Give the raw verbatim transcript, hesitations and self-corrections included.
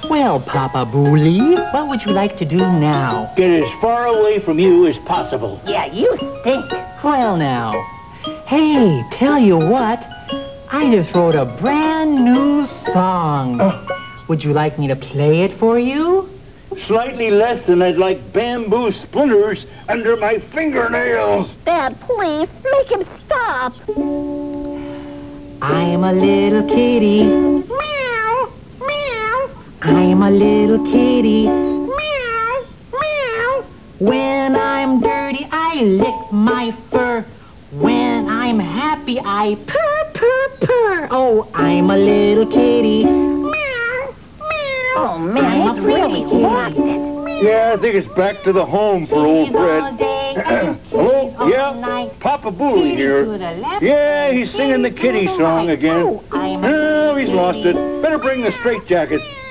Well, Papa Booley, what would you like to do now? Get as far away from you as possible. Yeah, you stink. Well, now. Hey, tell you what. I just wrote a brand new song. Oh. Would you like me to play it for you? Slightly less than I'd like bamboo splinters under my fingernails. Dad, please, make him stop. I'm a little kitty. Meow, meow. I'm a little kitty. Meow, meow. When I'm dirty, I lick my fur. When I'm happy, I purr, purr, purr. Oh, I'm a little kitty. Meow, meow. Oh, man, I'm it's a really pretty lost kitty. it. Yeah, I think it's back to the home for old Kitties all Fred. day and Hello? kitties all Yeah? night. Papa Booley Kitty here. to the left Yeah, and he's singing the kitty to kitty the song right. again. Oh, I'm a Oh, he's kitty. lost it. Better bring the straitjacket.